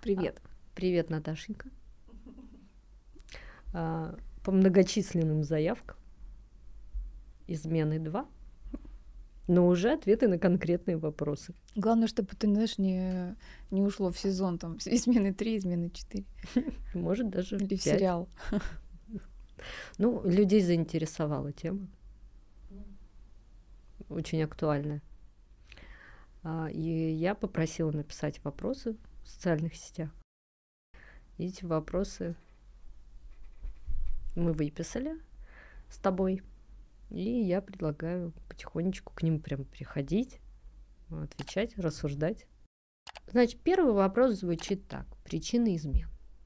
Привет. Привет, Наташенька. По многочисленным заявкам измены 2, но уже ответы на конкретные вопросы. Главное, чтобы ты, знаешь, не ушло в сезон, там, измены 3, измены 4. Может, даже Или 5. в сериал. Ну, людей заинтересовала тема. Очень актуальная. И я попросила написать вопросы в социальных сетях. И эти вопросы мы выписали с тобой. И я предлагаю потихонечку к ним прям приходить, отвечать, рассуждать. Значит, первый вопрос звучит так. Причины измен.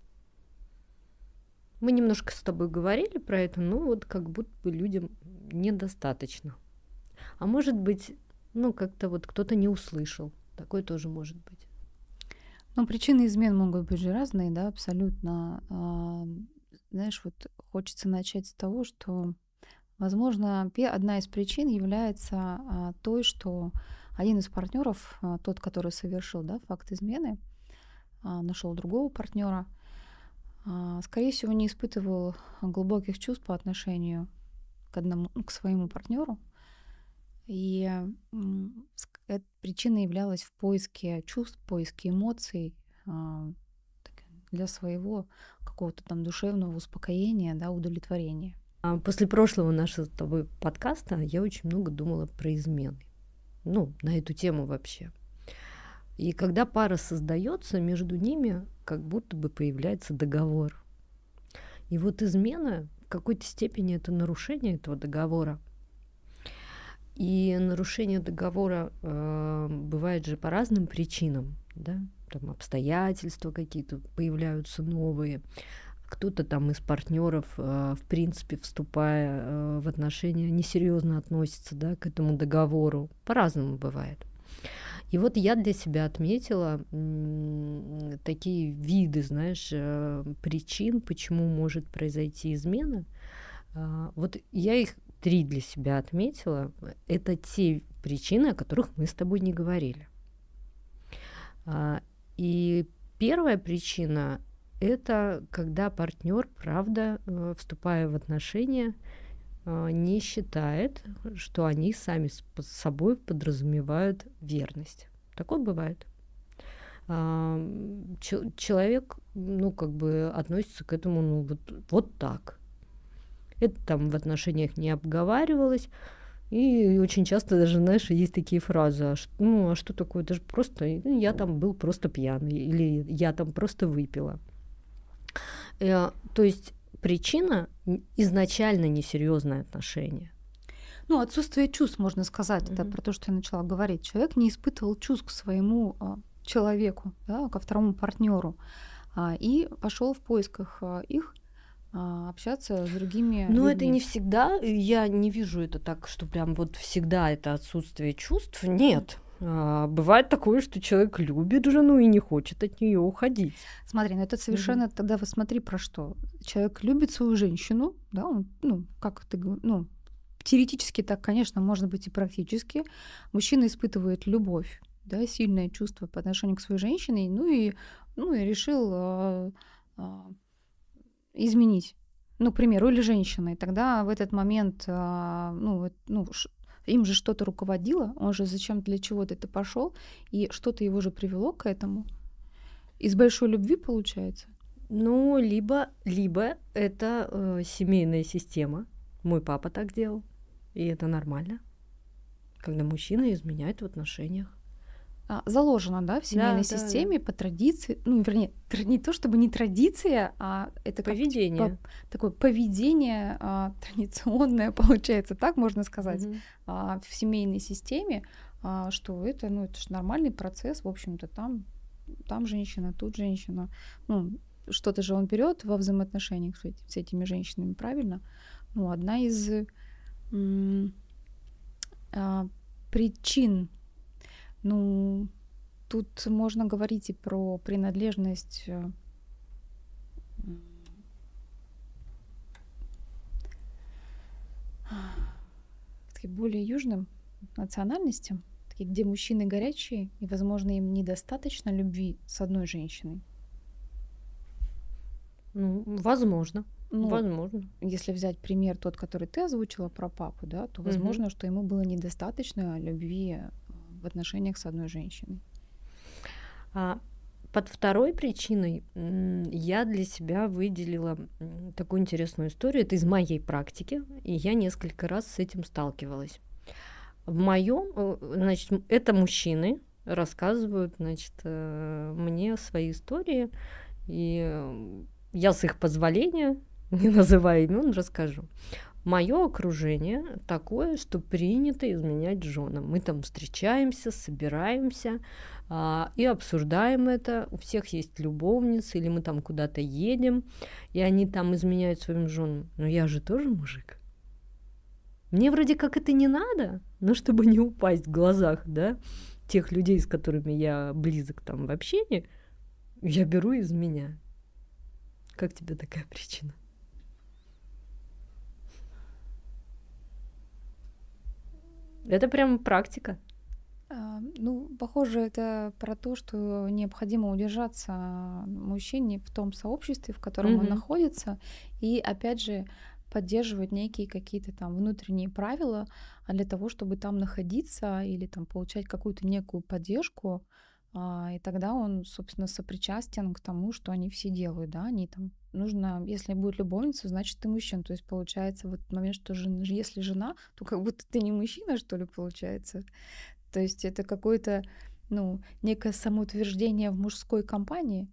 Мы немножко с тобой говорили про это, но вот как будто бы людям недостаточно. А может быть, как-то вот кто-то не услышал. Такое тоже может быть. Ну, причины измен могут быть же разные, да, абсолютно. Знаешь, вот хочется начать с того, что, возможно, одна из причин является той, что один из партнеров, тот, который совершил, да, факт измены, нашел другого партнера, скорее всего, не испытывал глубоких чувств по отношению к своему партнеру. И причина являлась в поиске чувств, поиске эмоций для своего какого-то там душевного успокоения, да, удовлетворения. После прошлого нашего с тобой подкаста я очень много думала про измены. На эту тему вообще. И когда пара создается, между ними как будто бы появляется договор. И вот измена в какой-то степени это нарушение этого договора. И нарушение договора бывает же по разным причинам, да? Там обстоятельства какие-то появляются новые. Кто-то там из партнеров, в принципе, вступая в отношения, несерьезно относится, да, к этому договору. По-разному бывает. И вот я для себя отметила такие виды, знаешь, причин, почему может произойти измена. Вот я их 3 для себя отметила. Это те причины, о которых мы с тобой не говорили. И первая причина – это когда партнер, правда, вступая в отношения, не считает, что они сами с собой подразумевают верность. Такое бывает. Человек, относится к этому, вот так. Это там в отношениях не обговаривалось. И очень часто даже, знаешь, есть такие фразы, а что такое, это же просто, я там был просто пьяный, или я там просто выпила. То есть причина изначально несерьезное отношение. Отсутствие чувств, можно сказать, это про то, что я начала говорить. Человек не испытывал чувств к своему человеку, да, ко второму партнеру, и пошел в поисках их общаться с другими людьми. Это не всегда, я не вижу это так, что прям вот всегда это отсутствие чувств. Нет. Бывает такое, что человек любит жену и не хочет от нее уходить. Смотри, это совершенно тогда вот смотри про что. Человек любит свою женщину, да, он, как ты говоришь, теоретически так, конечно, может быть и практически. Мужчина испытывает любовь, да, сильное чувство по отношению к своей женщине, и решил изменить, к примеру, или женщина. И тогда в этот момент, им же что-то руководило, он же для чего-то это пошел, и что-то его же привело к этому. Из большой любви получается. Либо это семейная система. Мой папа так делал, и это нормально, когда мужчина изменяет в отношениях. Заложено, да, в семейной системе по традиции, вернее, не то чтобы не традиция, а это поведение. Такое поведение традиционное, получается, так можно сказать, в семейной системе, что это же нормальный процесс, в общем-то, там женщина, тут женщина, что-то же он берет во взаимоотношениях с этими женщинами, правильно? Одна из причин. Тут можно говорить и про принадлежность более южным национальностям, где мужчины горячие, и, возможно, им недостаточно любви с одной женщиной. Ну, возможно, Ну, возможно. если взять пример тот, который ты озвучила про папу, да, то Мгм. возможно, что ему было недостаточно любви в отношениях с одной женщиной. А под второй причиной я для себя выделила такую интересную историю. Это из моей практики, и я несколько раз с этим сталкивалась. В моем, значит, это мужчины рассказывают, значит, мне свои истории, и я с их позволения, не называя имен, расскажу. Мое окружение такое, что принято изменять женам. Мы там встречаемся, собираемся и обсуждаем это. У всех есть любовницы, или мы там куда-то едем, и они там изменяют своим женам. Но я же тоже мужик. Мне вроде как это не надо, но чтобы не упасть в глазах, да, тех людей, с которыми я близок там в общении, я беру и изменяю. Как тебе такая причина? Это прям практика. Ну, похоже, это про то, что необходимо удержаться мужчине в том сообществе, в котором он Мгм. находится, и опять же поддерживать некие какие-то там внутренние правила, для того, чтобы там находиться или там получать какую-то некую поддержку, и тогда он, собственно, сопричастен к тому, что они все делают, да, они там нужно, если будет любовница, значит, ты мужчина. То есть получается вот момент, что если жена, то как будто ты не мужчина, что ли, получается. То есть это какое-то, ну, некое самоутверждение в мужской компании.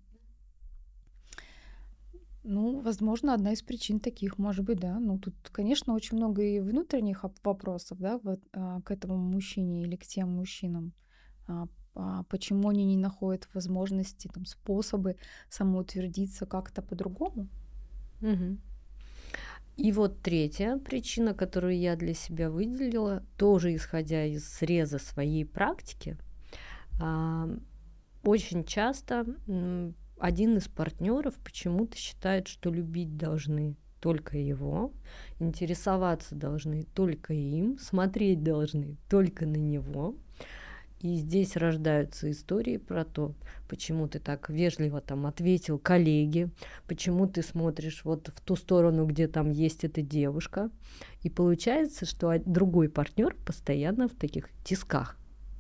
Ну, возможно, одна из причин таких может быть, да. Ну, тут, конечно, очень много и внутренних вопросов, да, вот, к этому мужчине или к тем мужчинам. А, Почему они не находят возможности, там, способы самоутвердиться как-то по-другому? Мгм. И вот третья причина, которую я для себя выделила, тоже исходя из среза своей практики, а, очень часто один из партнеров почему-то считает, что любить должны только его, интересоваться должны только им, смотреть должны только на него. И здесь рождаются истории про то, почему ты так вежливо там ответил коллеге, почему ты смотришь вот в ту сторону, где там есть эта девушка. И получается, что другой партнер постоянно в таких тисках.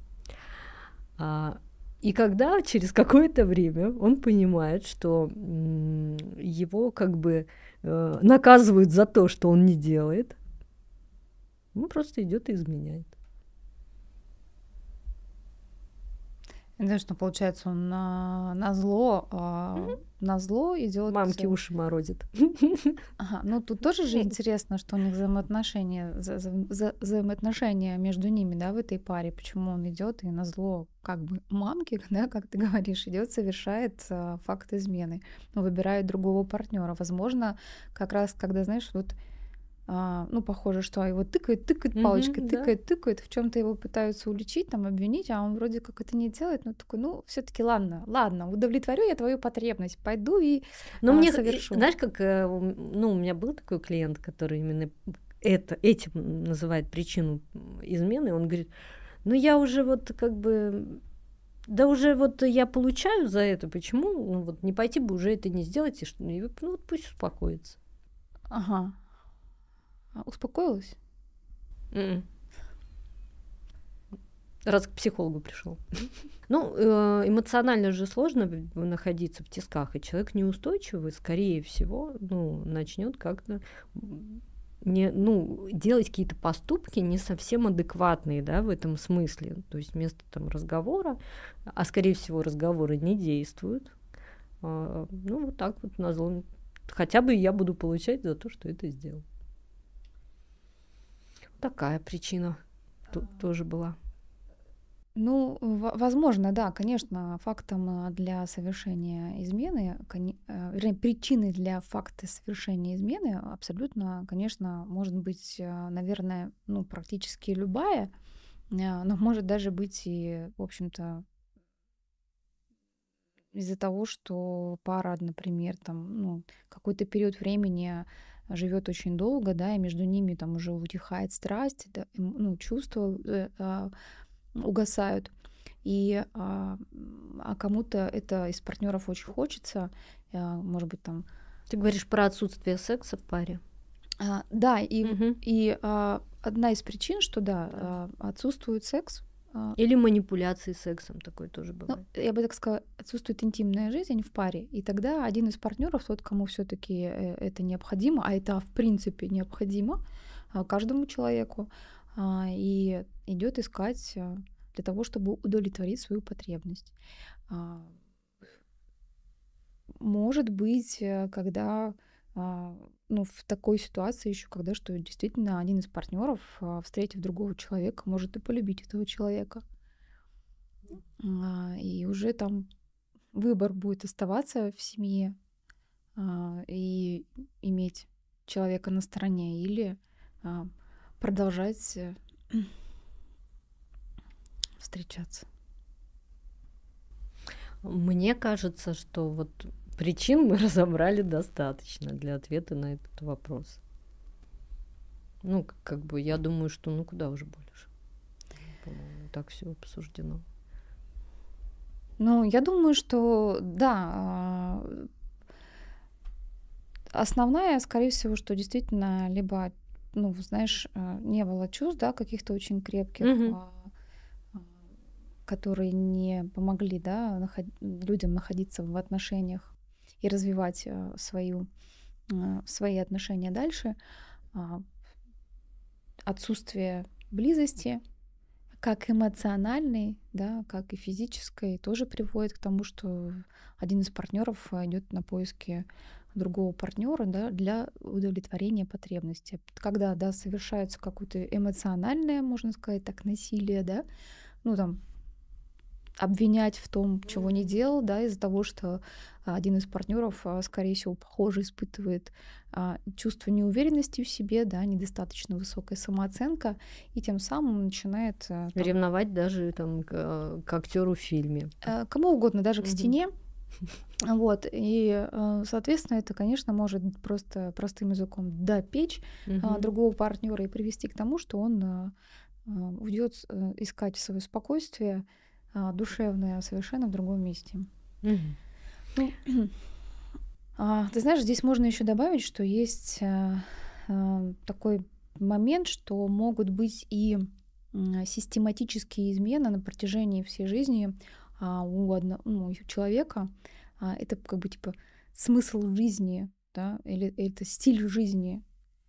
И когда через какое-то время он понимает, что его как бы наказывают за то, что он не делает, он просто идет и изменяет. Да, что получается, он на зло идет. Мамки уши морозит. Ага, ну тут тоже же интересно, что у них взаимоотношения, взаимоотношения между ними, да, в этой паре, почему он идет и назло как бы мамке, да, как ты говоришь, идет, совершает факт измены, но выбирает другого партнера. Возможно, как раз когда, знаешь, вот ну, похоже, что его тыкают, тыкают палочкой, Да. тыкают, тыкают, в чем то его пытаются уличить, там, обвинить, а он вроде как это не делает, но такой, ну, все таки ладно, ладно, удовлетворю я твою потребность, пойду и Но мне, совершу. знаешь, как, ну, у меня был такой клиент, который именно этим называет причину измены. Он говорит, ну, я уже вот как бы, да уже вот я получаю за это, почему, ну, вот не пойти бы уже это не сделать, и ну, вот пусть успокоится. Ага. Успокоилась? М. Раз к психологу пришел. Ну, эмоционально же сложно находиться в тисках, и человек неустойчивый, скорее всего, ну, начнет как-то делать какие-то поступки не совсем адекватные, да, в этом смысле. То есть вместо там разговора, а скорее всего разговоры не действуют. Ну, вот так вот назло. Хотя бы я буду получать за то, что это сделал. Такая причина тоже была. Ну, возможно, да, конечно, фактом для совершения измены, вернее, причиной для факта совершения измены абсолютно, конечно, может быть, наверное, ну, практически любая, но может даже быть и, в общем-то, из-за того, что пара, например, там, ну, какой-то период времени живет очень долго, да, и между ними там уже утихает страсть, да, ну, чувства угасают. И кому-то это из партнеров очень хочется, может быть, там Ты говоришь про отсутствие секса в паре? Да, Мгм. и одна из причин, что да, отсутствует секс. Или манипуляции сексом, такое тоже Ну, бывает. я бы так сказала, отсутствует интимная жизнь в паре, и тогда один из партнеров, тот, кому все-таки это необходимо, а это в принципе необходимо каждому человеку, и идет искать для того, чтобы удовлетворить свою потребность. А, Может быть, когда ну, в такой ситуации еще, когда что действительно один из партнеров, встретив другого человека, может и полюбить этого человека. И уже там выбор будет оставаться в семье, и иметь человека на стороне или а, продолжать встречаться. Мне кажется, что вот причин мы разобрали достаточно для ответа на этот вопрос. Ну, как бы я думаю, что ну куда уже больше. По-моему, так все обсуждено. Ну, я думаю, что да, основная, скорее всего, что действительно либо, ну, знаешь, не было чувств, да, каких-то очень крепких, Мгм. а, которые не помогли, да, людям находиться в отношениях и развивать свои отношения дальше. А, Отсутствие близости, как эмоциональной, да, как и физической, тоже приводит к тому, что один из партнеров идет на поиски другого партнера, да, для удовлетворения потребности. Когда, да, совершается какое-то эмоциональное, можно сказать так, насилие, да, ну там обвинять в том, чего не делал, да, из-за того, что один из партнеров, скорее всего, похоже, испытывает чувство неуверенности в себе, да, недостаточно высокая самооценка, и тем самым начинает там, Ревновать даже там к актеру в фильме. кому угодно, даже к Мгм. стене. Вот, и, соответственно, это, конечно, может просто простым языком допечь Мгм. другого партнера и привести к тому, что он уйдет искать свое спокойствие душевное совершенно в другом месте. Мгм. Ну, ты знаешь, здесь можно еще добавить, что есть такой момент, что могут быть и систематические измены на протяжении всей жизни у человека. Это как бы типа смысл жизни, да, или это стиль жизни.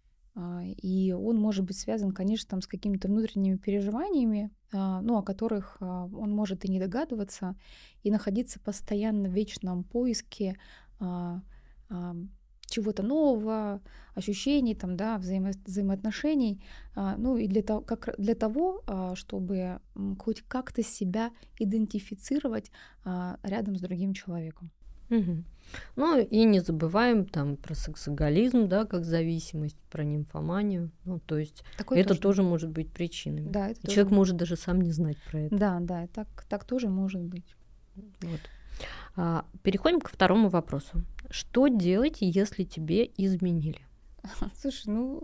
И он может быть связан, конечно, там, с какими-то внутренними переживаниями, ну, о которых он может и не догадываться, и находиться постоянно в вечном поиске а, ам, чего-то нового, ощущений, там, да, взаимоотношений, ну и для того, чтобы хоть как-то себя идентифицировать рядом с другим человеком. Мгм. Ну и не забываем там про сексоголизм, да, как зависимость, про нимфоманию. Ну, то есть Такое это тоже, тоже может быть причинами. да, это И тоже, человек может даже сам не знать про это. да, да, так тоже может быть. Вот. Переходим к второму вопросу. Что делать, если тебе изменили? Слушай,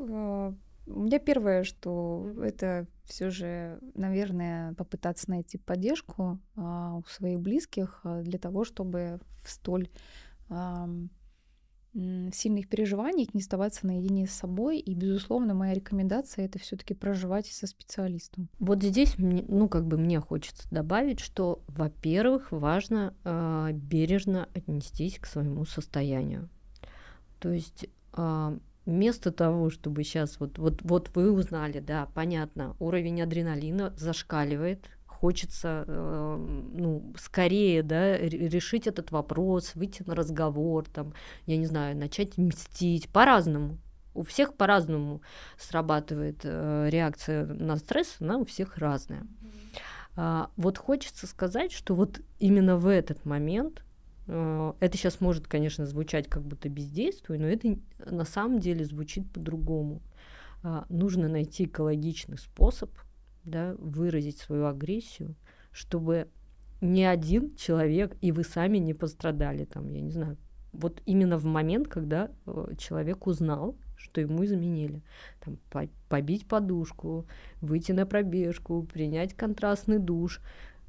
у меня первое, что это все же, наверное, попытаться найти поддержку у своих близких для того, чтобы в столь ам, сильных переживаниях не оставаться наедине с собой. И, безусловно, моя рекомендация это все-таки проживать со специалистом. Вот здесь ну, как бы мне хочется добавить, что, во-первых, важно бережно отнестись к своему состоянию. То есть вместо того, чтобы сейчас вот вы узнали, да, понятно, уровень адреналина зашкаливает, хочется ну, скорее, да, решить этот вопрос, выйти на разговор, там, я не знаю, начать мстить по-разному. У всех по-разному срабатывает реакция на стресс, она у всех разная. Вот хочется сказать, что вот именно в этот момент это сейчас может, конечно, звучать как будто бездействие, но это на самом деле звучит по-другому. Нужно найти экологичный способ, да, выразить свою агрессию, чтобы ни один человек и вы сами не пострадали. Там, я не знаю, вот именно в момент, когда человек узнал, что ему изменили. Там, побить подушку, выйти на пробежку, принять контрастный душ.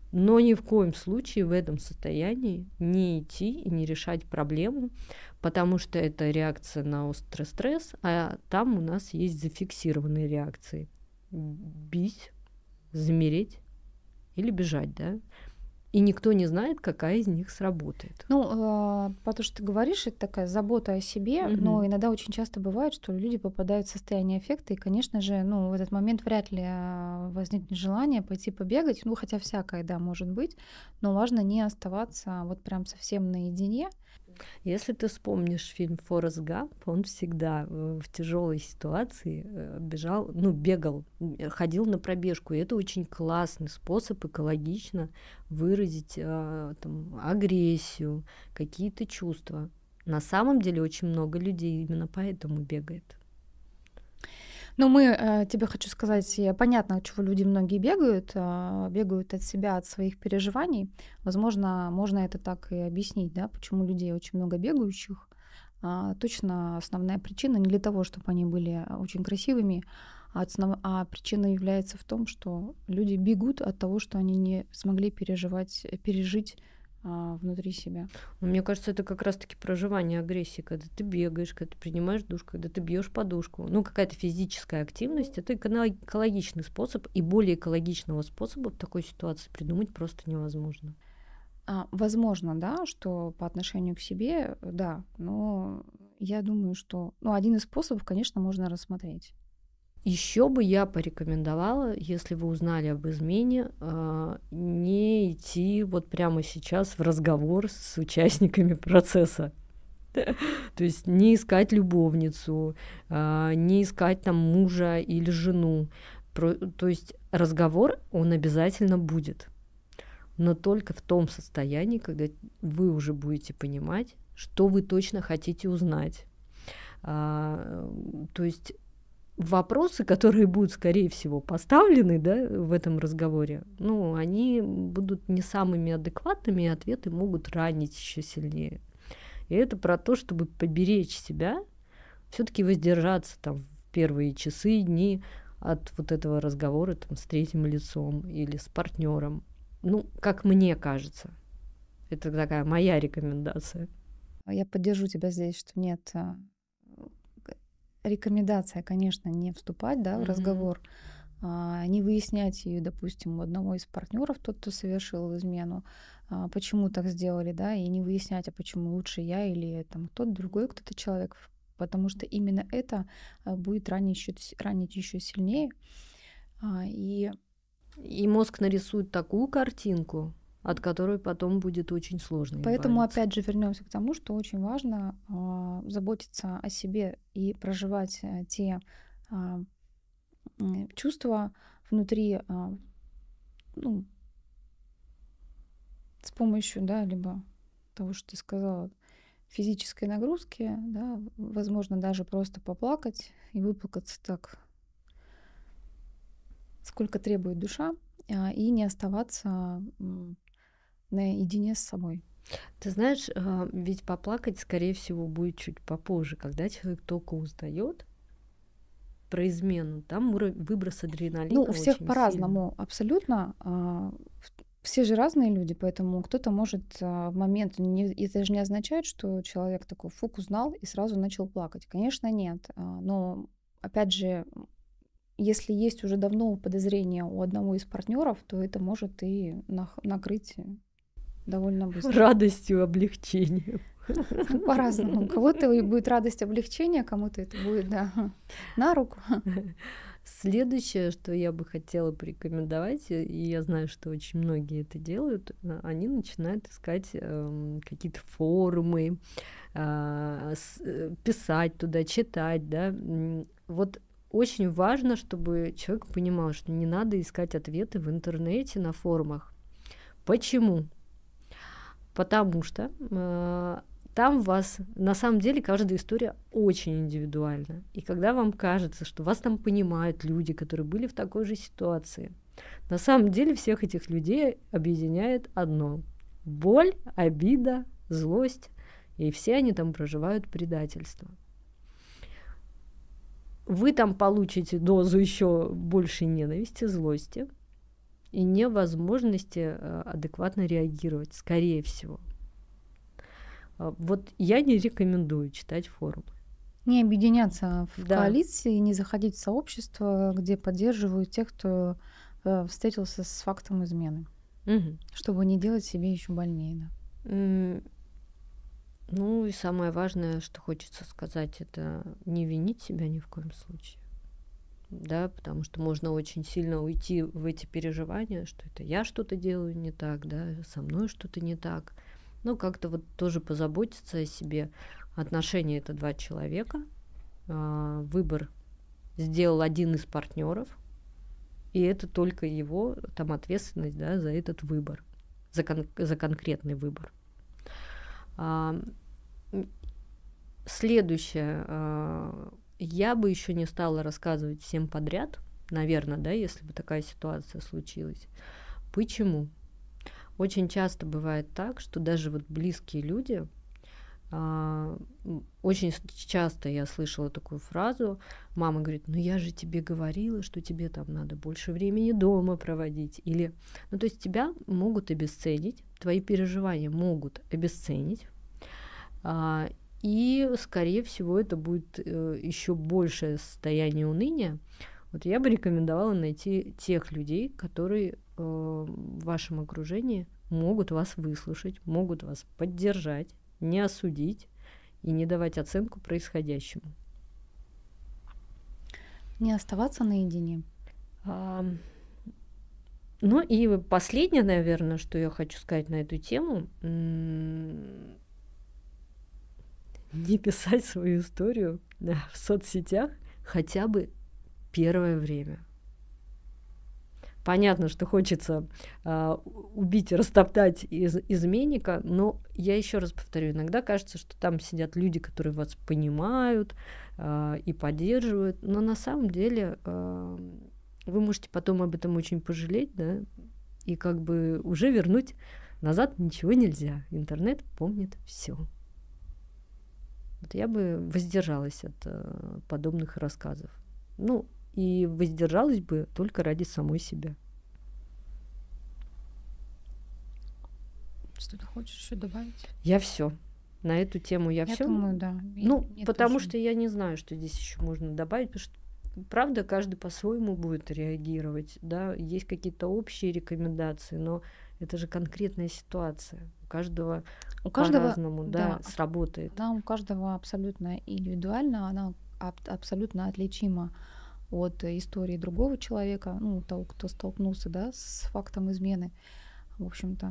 Но ни в коем случае в этом состоянии не идти и не решать проблему, потому что это реакция на острый стресс, а там у нас есть зафиксированные реакции. Бить, замереть или бежать, да? И никто не знает, какая из них сработает. Ну, потому что ты говоришь, это такая забота о себе, но иногда очень часто бывает, что люди попадают в состояние аффекта, и, конечно же, ну, в этот момент вряд ли возникнет желание пойти побегать, ну, хотя всякое, да, может быть, но важно не оставаться вот прям совсем наедине. Если ты вспомнишь фильм «Форрест Гамп», он всегда в тяжелой ситуации бегал, ходил на пробежку. И это очень классный способ экологично выразить там, агрессию, какие-то чувства. На самом деле очень много людей именно поэтому бегает. Ну, тебе хочу сказать, понятно, от чего люди многие бегают, бегают от себя, от своих переживаний. Возможно, можно это так и объяснить, да, почему людей очень много бегающих. Точно основная причина не для того, чтобы они были очень красивыми, а причина является в том, что люди бегут от того, что они не смогли пережить внутри себя. Мне кажется, это как раз-таки проживание агрессии, когда ты бегаешь, когда ты принимаешь душ, когда ты бьешь подушку. Ну, какая-то физическая активность — это экологичный способ, и более экологичного способа в такой ситуации придумать просто невозможно. Возможно, да, что по отношению к себе, да, но я думаю, что один из способов, конечно, можно рассмотреть. Еще бы я порекомендовала, если вы узнали об измене, не идти вот прямо сейчас в разговор с участниками процесса. То есть не искать любовницу, не искать там мужа или жену. То есть разговор, он обязательно будет. Но только в том состоянии, когда вы уже будете понимать, что вы точно хотите узнать. То есть вопросы, которые будут, скорее всего, поставлены, да, в этом разговоре, они будут не самыми адекватными, и ответы могут ранить еще сильнее. И это про то, чтобы поберечь себя, все-таки воздержаться там в первые часы, дни от вот этого разговора там, с третьим лицом или с партнером. Как мне кажется. Это такая моя рекомендация. Я поддержу тебя здесь, что нет. Рекомендация, конечно, не вступать, да, в разговор, не выяснять ее, допустим, у одного из партнеров, тот, кто совершил измену, почему так сделали, да, и не выяснять, а почему лучше я или там тот другой кто-то человек, потому что именно это будет ранить еще сильнее. И мозг нарисует такую картинку, от которой потом будет очень сложно Поэтому, избавиться. опять же, вернемся к тому, что очень важно заботиться о себе и проживать те чувства внутри, с помощью, да, либо того, что ты сказала, физической нагрузки, да, возможно, даже просто поплакать и выплакаться так, сколько требует душа, и не оставаться наедине с собой. Ты знаешь, ведь поплакать, скорее всего, будет чуть попозже, когда человек только узнает про измену. Там выброс адреналина. У всех очень по-разному, сильный. абсолютно. Все же разные люди, поэтому кто-то может в момент, это же не означает, что человек такой фук узнал и сразу начал плакать. Конечно, нет. Но опять же, если есть уже давно подозрение у одного из партнеров, то это может и накрыть довольно быстро. Радостью, облегчением. По-разному. У кого-то будет радость облегчения, кому-то это будет, да, на руку. Следующее, что я бы хотела порекомендовать, и я знаю, что очень многие это делают, они начинают искать какие-то форумы, писать туда, читать, да. Вот очень важно, чтобы человек понимал, что не надо искать ответы в интернете, на форумах. Почему? Потому что там вас, на самом деле, каждая история очень индивидуальна. И когда вам кажется, что вас там понимают люди, которые были в такой же ситуации, на самом деле всех этих людей объединяет одно: боль, обида, злость, и все они там проживают предательство. Вы там получите дозу еще большей ненависти, злости, и невозможности адекватно реагировать, скорее всего. Вот я не рекомендую читать форумы. Не объединяться в коалиции, не заходить в сообщество, где поддерживают тех, кто встретился с фактом измены, чтобы не делать себе еще больнее. Да. Ну и самое важное, что хочется сказать, это не винить себя ни в коем случае. Да, потому что можно очень сильно уйти в эти переживания, что это я что-то делаю не так, да, со мной что-то не так. Ну, как-то вот тоже позаботиться о себе. Отношения — это два человека. Выбор сделал один из партнеров, и это только его там ответственность, да, за этот выбор, за конкретный выбор. Следующее. Я бы еще не стала рассказывать всем подряд, наверное, да, если бы такая ситуация случилась. Почему? Очень часто бывает так, что даже вот близкие люди, очень часто я слышала такую фразу, мама говорит: ну я же тебе говорила, что тебе там надо больше времени дома проводить. Или, ну то есть тебя могут обесценить, твои переживания могут обесценить, и, скорее всего, это будет еще большее состояние уныния. Вот я бы рекомендовала найти тех людей, которые в вашем окружении могут вас выслушать, могут вас поддержать, не осудить и не давать оценку происходящему. Не оставаться наедине. Ну и последнее, наверное, что я хочу сказать на эту тему. Не писать свою историю в соцсетях хотя бы первое время. Понятно, что хочется убить и растоптать изменника, но я еще раз повторю, иногда кажется, что там сидят люди, которые вас понимают и поддерживают, но на самом деле вы можете потом об этом очень пожалеть, да, и как бы уже вернуть назад ничего нельзя. Интернет помнит все. Вот я бы воздержалась от подобных рассказов. Ну, и воздержалась бы только ради самой себя. Что ты хочешь еще добавить? Я все. На эту тему я все. Думаю, да. Ну, потому что я не знаю, что здесь еще можно добавить, потому что, правда, каждый по-своему будет реагировать. Да? Есть какие-то общие рекомендации, но это же конкретная ситуация. У каждого по-разному, да, сработает. Она у каждого абсолютно индивидуальна, она абсолютно отличима от истории другого человека, ну, того, кто столкнулся, да, с фактом измены. В общем-то.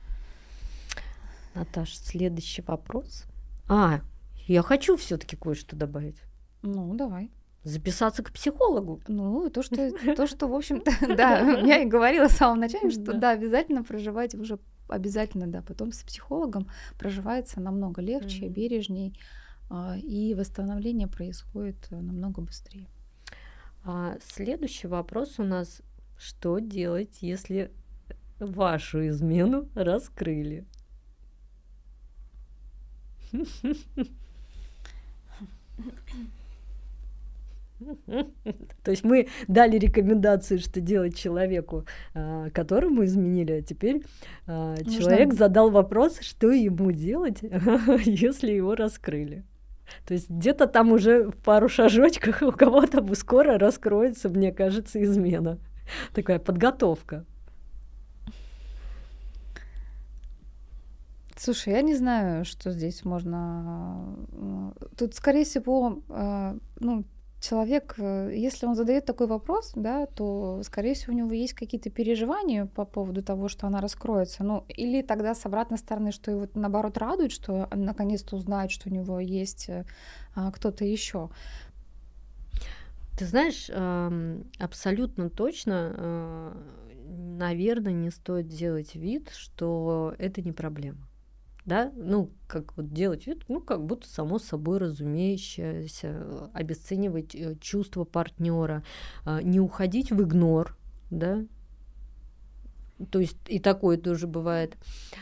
Наташа, следующий вопрос. Я хочу все-таки кое-что добавить. Ну, давай. Записаться к психологу. Ну, то, что, в общем-то, да, я и говорила в самом начале, что да, обязательно проживать уже обязательно, да, потом с психологом проживается намного легче, бережней, и восстановление происходит намного быстрее. Следующий вопрос у нас: что делать, если вашу измену раскрыли? То есть мы дали рекомендации, что делать человеку, которому изменили, а теперь человек задал вопрос, что ему делать, если его раскрыли. То есть где-то там уже в пару шажочках у кого-то бы скоро раскроется, мне кажется, измена. Такая подготовка. Слушай, я не знаю, что здесь можно... Тут, скорее всего, человек, если он задает такой вопрос, да, то, скорее всего, у него есть какие-то переживания по поводу того, что она раскроется. Ну, или тогда с обратной стороны, что его, наоборот, радует, что наконец-то узнает, что у него есть кто-то еще. Ты знаешь, абсолютно точно, наверное, не стоит делать вид, что это не проблема. Да, ну, как вот делать вид, ну, как будто само собой разумеющееся, обесценивать чувства партнера, не уходить в игнор, да, то есть и такое тоже бывает.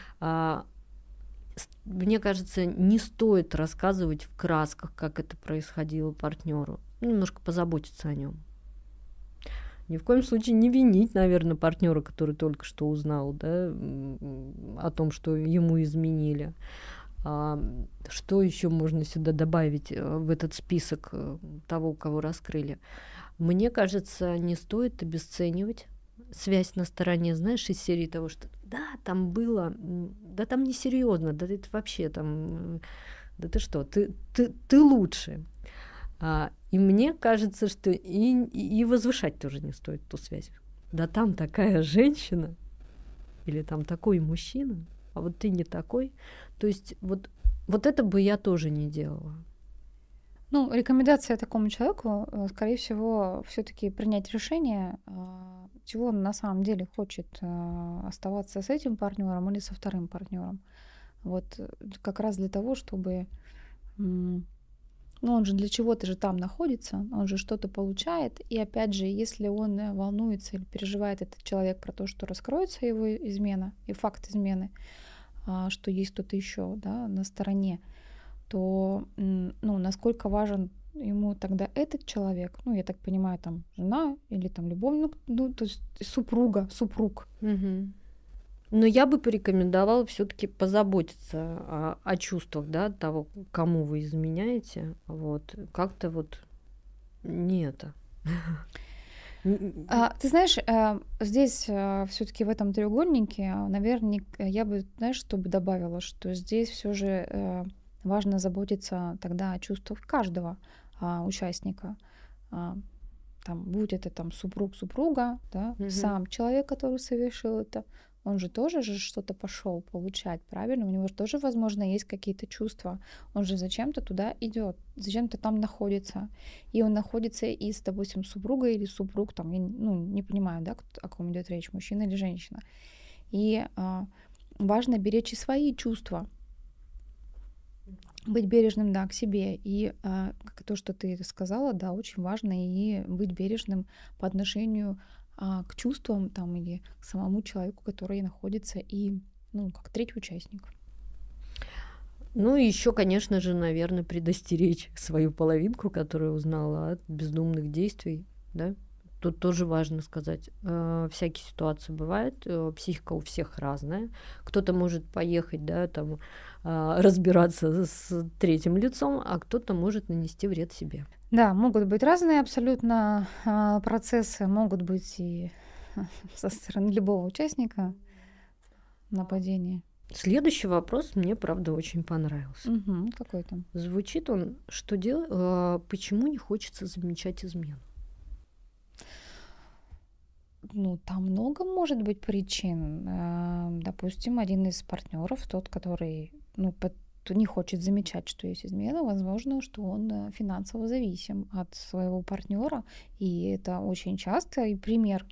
Мне кажется, не стоит рассказывать в красках, как это происходило партнеру, немножко позаботиться о нем. Ни в коем случае не винить, наверное, партнера, который только что узнал, да, о том, что ему изменили. Что еще можно сюда добавить в этот список того, кого раскрыли? Мне кажется, не стоит обесценивать связь на стороне, знаешь, из серии того, что да, там было, да там несерьезно, да это вообще там, да ты что, ты лучше. И мне кажется, что и возвышать тоже не стоит ту связь. Да там такая женщина или там такой мужчина, а вот ты не такой. То есть вот это бы я тоже не делала. Ну, рекомендация такому человеку, скорее всего, все-таки принять решение, чего он на самом деле хочет, оставаться с этим партнером или со вторым партнером. Вот как раз для того, чтобы, ну, он же для чего-то же там находится, он же что-то получает, и опять же, если он волнуется или переживает этот человек про то, что раскроется его измена и факт измены, что есть кто-то еще, да, на стороне, то, ну, насколько важен ему тогда этот человек, ну, я так понимаю, там, жена или там любовник, ну, то есть супруг. Угу. Но я бы порекомендовала все-таки позаботиться о чувствах, да, того, кому вы изменяете, вот, как-то вот не это. Ты знаешь, здесь все-таки в этом треугольнике, наверное, я бы, знаешь, что бы добавила, что здесь все же важно заботиться тогда о чувствах каждого участника. Там, будь это там супруг супруга, да, сам человек, который совершил это, он же тоже же что-то пошел получать, правильно? У него же тоже, возможно, есть какие-то чувства. Он же зачем-то туда идет, зачем-то там находится. И он находится и с, допустим, супругой или супруг, там, я, ну, не понимаю, да, о ком идет речь, мужчина или женщина. И важно беречь и свои чувства, быть бережным, да, к себе. И то, что ты сказала, да, очень важно и быть бережным по отношению к чувствам там или к самому человеку, который находится и, ну, как третий участник. Ну и еще, конечно же, наверное, предостеречь свою половинку, которая узнала от бездумных действий, да. Тут тоже важно сказать, всякие ситуации бывают, психика у всех разная. Кто-то может поехать, да, там, разбираться с третьим лицом, а кто-то может нанести вред себе. Да, могут быть разные абсолютно процессы, могут быть и со стороны любого участника нападения. Следующий вопрос мне, правда, очень понравился. Угу, какой там? Звучит он, что почему не хочется замечать измену? Ну, там много может быть причин. Допустим, один из партнеров, тот, который, ну, не хочет замечать, что есть измена, возможно, что он финансово зависим от своего партнера, и это очень часто и пример,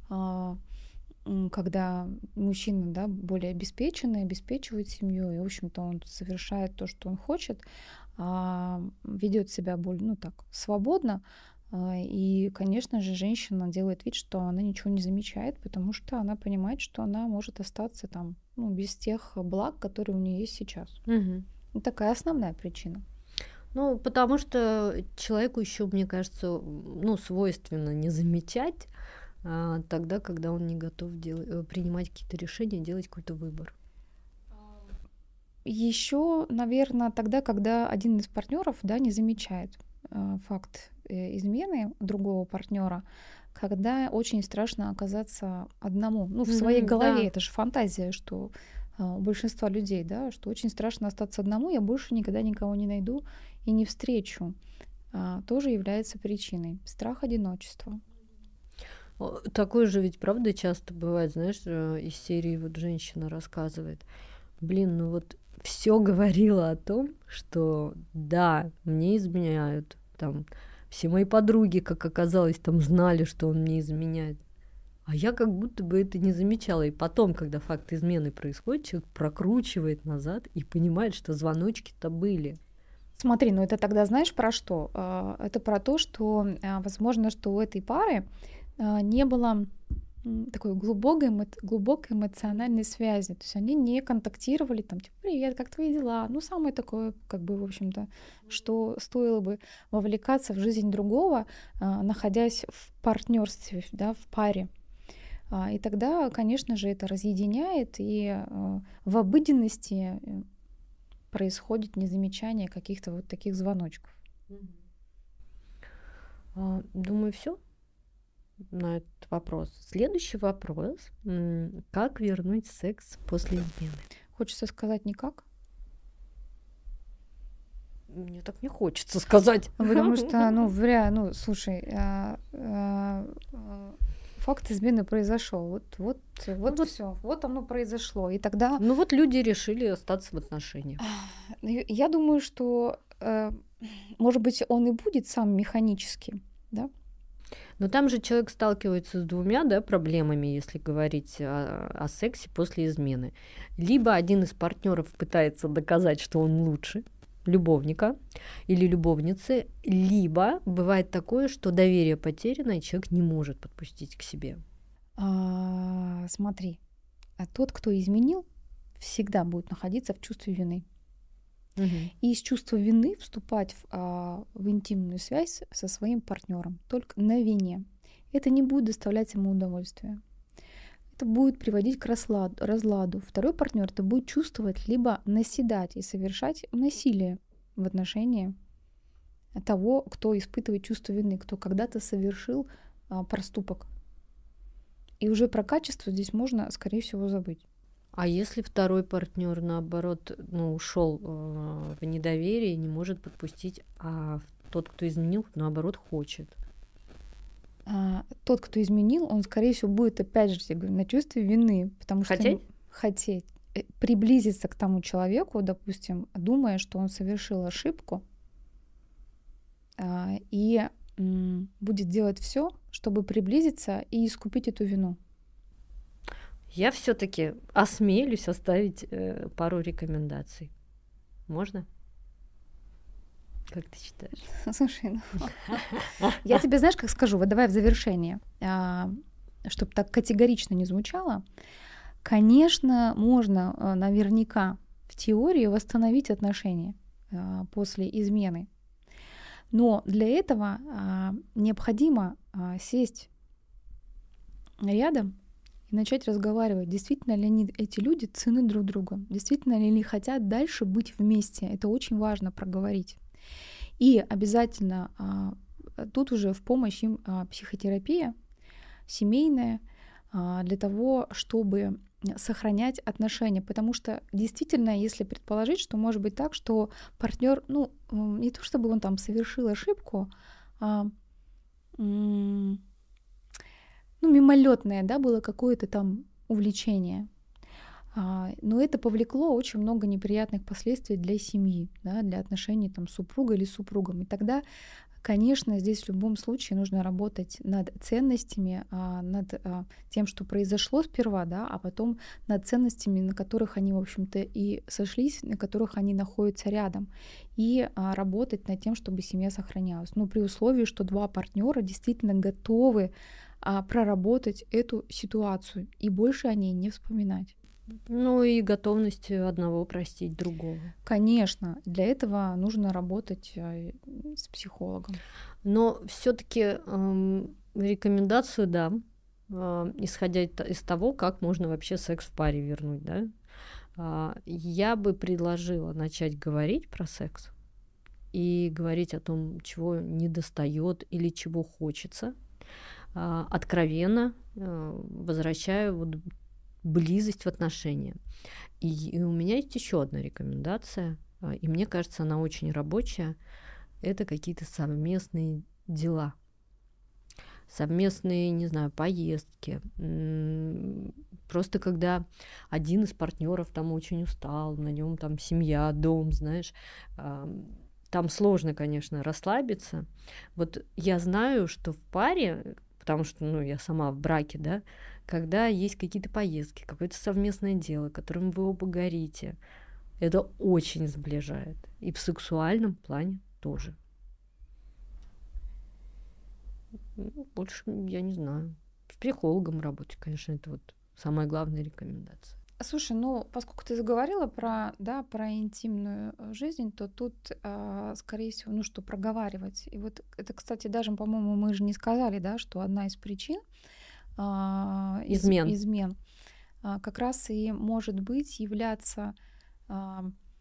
когда мужчина, да, более обеспеченный, обеспечивает семью, и, в общем-то, он совершает то, что он хочет, ведет себя более, ну, так, свободно, и, конечно же, женщина делает вид, что она ничего не замечает, потому что она понимает, что она может остаться там, ну, без тех благ, которые у нее есть сейчас. Угу. Это такая основная причина. Ну, потому что человеку еще, мне кажется, ну, свойственно не замечать тогда, когда он не готов принимать какие-то решения, делать какой-то выбор. Еще, наверное, тогда, когда один из партнеров, да, не замечает факт измены другого партнера, когда очень страшно оказаться одному, ну, в своей голове, да. Это же фантазия, что у большинства людей, да, что очень страшно остаться одному, я больше никогда никого не найду и не встречу, тоже является причиной. Страх одиночества. Такое же ведь, правда, часто бывает, знаешь, из серии вот женщина рассказывает, блин, ну вот все говорило о том, что да, мне изменяют, там, все мои подруги, как оказалось, там знали, что он мне изменяет. А я как будто бы это не замечала. И потом, когда факт измены происходит, человек прокручивает назад и понимает, что звоночки-то были. Смотри, ну это тогда знаешь про что? Это про то, что, возможно, что у этой пары не было такой глубокой эмоциональной связи. То есть они не контактировали, там, типа, привет, как твои дела? Ну, самое такое, как бы, в общем-то, что стоило бы вовлекаться в жизнь другого, находясь в партнерстве, да, в паре. И тогда, конечно же, это разъединяет, и в обыденности происходит незамечание каких-то вот таких звоночков. Думаю, все на этот вопрос. Следующий вопрос. Как вернуть секс после измены? Хочется сказать никак. Мне так не хочется сказать. Потому что, слушай, факт измены произошел. Вот все, вот оно произошло. И тогда. Ну вот люди решили остаться в отношениях. Я думаю, что, может быть, он и будет сам механически, да? Но там же человек сталкивается с двумя, да, проблемами, если говорить о сексе после измены. Либо один из партнеров пытается доказать, что он лучше любовника или любовницы, либо бывает такое, что доверие потеряно, и человек не может подпустить к себе. Смотри, тот, кто изменил, всегда будет находиться в чувстве вины. И из чувства вины вступать в интимную связь со своим партнером только на вине. Это не будет доставлять ему удовольствия. Это будет приводить к разладу. Второй партнер это будет чувствовать, либо наседать и совершать насилие в отношении того, кто испытывает чувство вины, кто когда-то совершил проступок. И уже про качество здесь можно, скорее всего, забыть. А если второй партнер, наоборот, ушел в недоверие и не может подпустить, а тот, кто изменил, наоборот, хочет? Тот, кто изменил, он, скорее всего, будет, опять же, я говорю, на чувстве вины. Потому что хотеть. Приблизиться к тому человеку, допустим, думая, что он совершил ошибку, и будет делать все, чтобы приблизиться и искупить эту вину. Я все-таки осмелюсь оставить пару рекомендаций. Можно? Как ты считаешь? Слушай, я тебе, знаешь, как скажу, вот давай в завершение, чтобы так категорично не звучало. Конечно, можно наверняка в теории восстановить отношения после измены. Но для этого необходимо сесть рядом и начать разговаривать, действительно ли эти люди ценны друг другу, действительно ли они хотят дальше быть вместе. Это очень важно проговорить. И обязательно тут уже в помощь им психотерапия семейная для того, чтобы сохранять отношения. Потому что действительно, если предположить, что может быть так, что партнер, не то чтобы он там совершил ошибку, мимолетное, да, было какое-то там увлечение. Но это повлекло очень много неприятных последствий для семьи, да, для отношений там, супруга или супругом. И тогда, конечно, здесь в любом случае нужно работать над ценностями, над тем, что произошло сперва, да, а потом над ценностями, на которых они, в общем-то, и сошлись, на которых они находятся рядом. И работать над тем, чтобы семья сохранялась. Но при условии, что два партнера действительно готовы проработать эту ситуацию и больше о ней не вспоминать. И готовность одного простить другого. Конечно, для этого нужно работать с психологом. Но все-таки рекомендацию дам, исходя из того, как можно вообще секс в паре вернуть, да. Я бы предложила начать говорить про секс и говорить о том, чего недостает или чего хочется, откровенно, возвращая близость в отношения. И у меня есть еще одна рекомендация, и мне кажется, она очень рабочая. Это какие-то совместные дела. Совместные, не знаю, поездки. Просто когда один из партнеров там очень устал, на нем там семья, дом, знаешь, там сложно, конечно, расслабиться. Вот я знаю, что в паре, потому что, я сама в браке, да, когда есть какие-то поездки, какое-то совместное дело, которым вы оба горите, это очень сближает. И в сексуальном плане тоже. Больше я не знаю. с психологом работать, конечно, это вот самая главная рекомендация. Слушай, ну, поскольку ты заговорила про, да, про интимную жизнь, то тут, скорее всего, ну, что проговаривать. И вот это, кстати, даже, по-моему, мы же не сказали, да, что одна из причин Измен. измен как раз и может быть являться, а,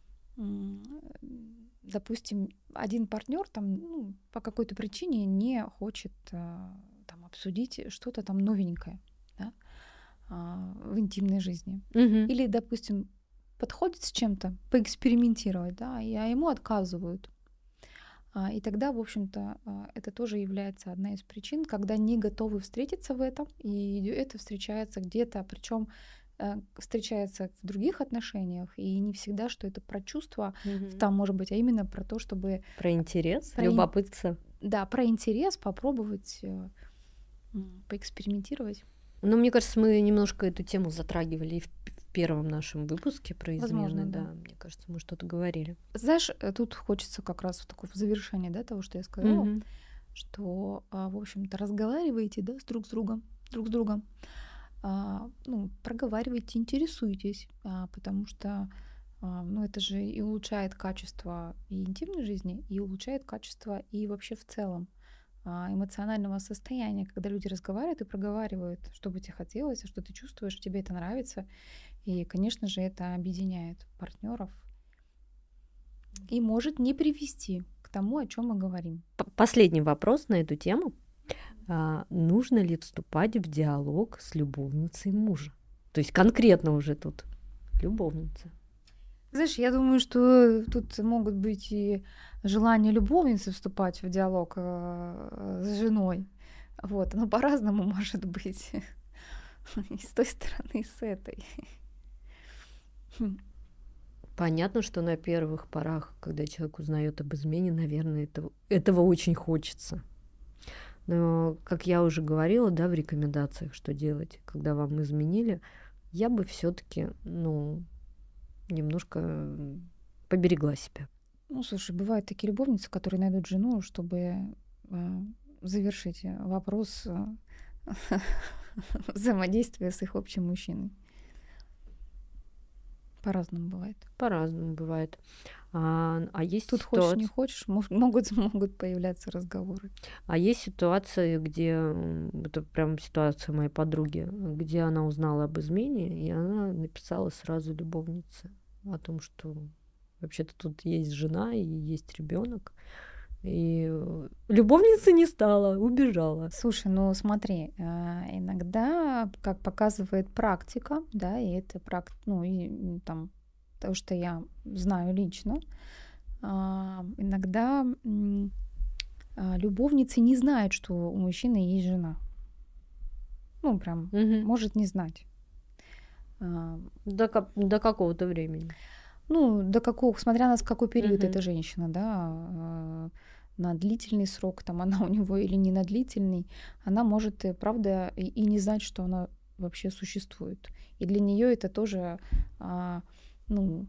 допустим, один партнер там, ну, по какой-то причине не хочет там обсудить что-то там новенькое, да, в интимной жизни. Мгм. Или, допустим, подходит с чем-то поэкспериментировать, да, а ему отказывают. И тогда, в общем-то, это тоже является одной из причин, когда не готовы встретиться в этом, и это встречается где-то, причем встречается в других отношениях, и не всегда, что это про чувства, Мгм. там может быть, а именно про то, чтобы Про интерес, Про ин- любопытство. да, про интерес попробовать поэкспериментировать. Но мне кажется, мы немножко эту тему затрагивали и в первом нашем выпуске про Возможно, измены, да. да. Мне кажется, мы что-то говорили. Знаешь, тут хочется как раз в такое в завершение, да, того, что я сказала, Мгм. что, в общем-то, разговариваете, да, друг с другом, ну, проговаривайте, интересуйтесь, потому что, ну, это же и улучшает качество и интимной жизни, и улучшает качество и вообще в целом эмоционального состояния, когда люди разговаривают и проговаривают, что бы тебе хотелось, что ты чувствуешь, тебе это нравится. И, конечно же, это объединяет партнеров и может не привести к тому, о чем мы говорим. Последний вопрос на эту тему. Нужно ли вступать в диалог с любовницей мужа? То есть конкретно уже тут любовница. Знаешь, я думаю, что тут могут быть и желания любовницы вступать в диалог с женой. Вот, но по-разному может быть. И с той стороны, и с этой. Понятно, что на первых порах, когда человек узнает об измене, наверное, этого очень хочется. Но, как я уже говорила, да, в рекомендациях, что делать, когда вам изменили, я бы все-таки, ну, немножко поберегла себя. Ну, слушай, бывают такие любовницы, которые найдут жену, чтобы завершить вопрос взаимодействия с их общим мужчиной. По-разному бывает. По-разному бывает. А есть Тут хочешь, не хочешь, могут появляться разговоры. А есть ситуации, где это прям ситуация моей подруги, где она узнала об измене, и она написала сразу любовнице о том, что вообще-то тут есть жена и есть ребенок. И любовница не стала, убежала. Слушай, ну смотри, иногда, как показывает практика, да, и это ну и там то, что я знаю лично, иногда любовницы не знают, что у мужчины есть жена. Ну, прям может не знать. До какого-то времени. Ну, смотря на какой период эта женщина, да, на длительный срок, там она у него или не на длительный, она может, правда, и не знать, что она вообще существует. И для нее это тоже, ну,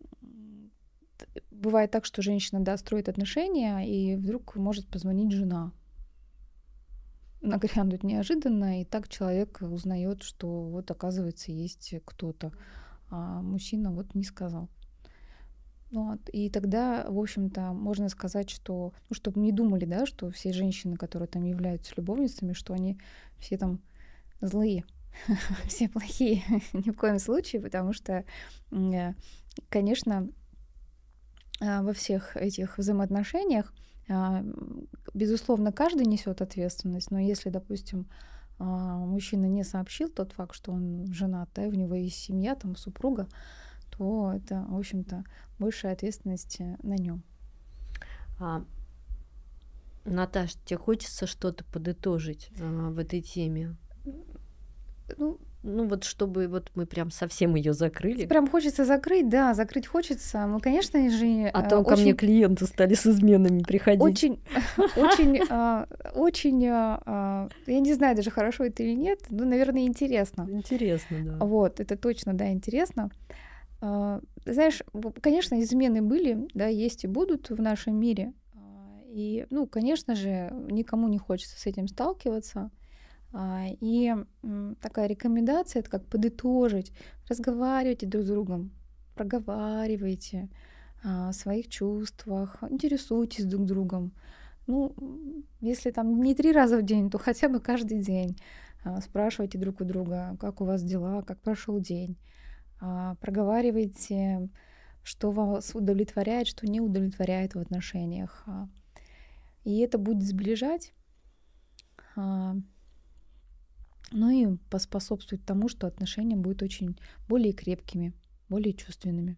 бывает так, что женщина, да, строит отношения, и вдруг может позвонить жена. Нагрянуть неожиданно, и так человек узнает, что вот, оказывается, есть кто-то, а мужчина вот не сказал. Вот. И тогда, в общем-то, можно сказать, что, ну, чтобы не думали, да, что все женщины, которые там являются любовницами, что они все там злые, все плохие. Ни в коем случае, потому что, конечно, во всех этих взаимоотношениях, безусловно, каждый несет ответственность, но если, допустим, мужчина не сообщил тот факт, что он женат, да, и у него есть семья, там, супруга, то это, в общем-то, большая ответственность на нем. Наташ, тебе хочется что-то подытожить в этой теме? Ну вот чтобы вот мы прям совсем ее закрыли. Прям хочется закрыть, да, закрыть хочется. Ну, конечно же... А то ко мне клиенты стали с изменами приходить. Очень, я не знаю даже, хорошо это или нет, но, наверное, интересно. Интересно, да. Вот, это точно, да, интересно. Знаешь, конечно, измены были, да, есть и будут в нашем мире. И, ну, конечно же, никому не хочется с этим сталкиваться. Такая рекомендация — это как подытожить. Разговаривайте друг с другом, проговаривайте о своих чувствах, интересуйтесь друг другом. Ну, если там не 3 раза в день, то хотя бы каждый день. Спрашивайте друг у друга, как у вас дела, как прошел день. Проговаривайте, что вас удовлетворяет, что не удовлетворяет в отношениях. И это будет сближать, а, ну и поспособствует тому, что отношения будут очень более крепкими, более чувственными.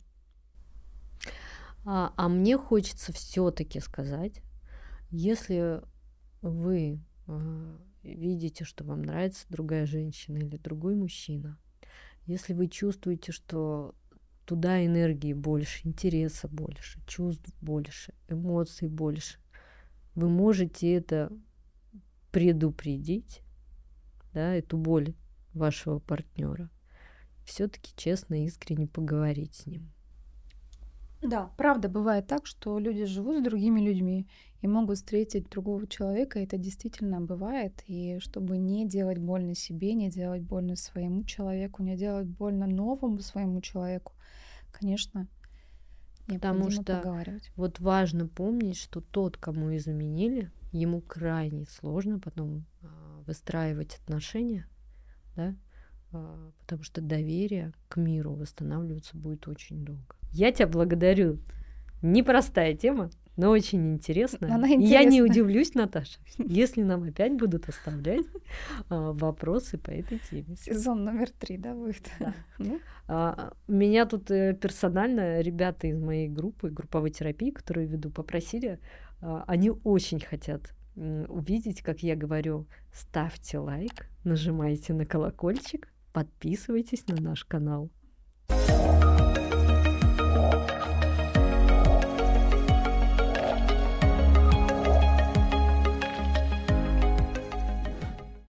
А мне хочется все-таки сказать, если вы видите, что вам нравится другая женщина или другой мужчина, если вы чувствуете, что туда энергии больше, интереса больше, чувств больше, эмоций больше, вы можете это предупредить, да, эту боль вашего партнера, все-таки честно и искренне поговорить с ним. Да, правда, бывает так, что люди живут с другими людьми и могут встретить другого человека, это действительно бывает. И чтобы не делать больно себе, не делать больно своему человеку, не делать больно новому своему человеку, конечно, Потому необходимо что поговаривать. вот важно помнить, что тот, кому изменили, ему крайне сложно потом выстраивать отношения, да, потому что доверие к миру восстанавливаться будет очень долго. Я тебя благодарю. Непростая тема, но очень интересная. Она И я не интересная. удивлюсь, Наташа, если нам опять будут оставлять вопросы по этой теме. Сезон номер 3, да, будет? Да. Ну, Меня тут персонально ребята из моей группы, групповой терапии, которую веду, попросили, они очень хотят увидеть, как я говорю, ставьте лайк, нажимайте на колокольчик, подписывайтесь на наш канал.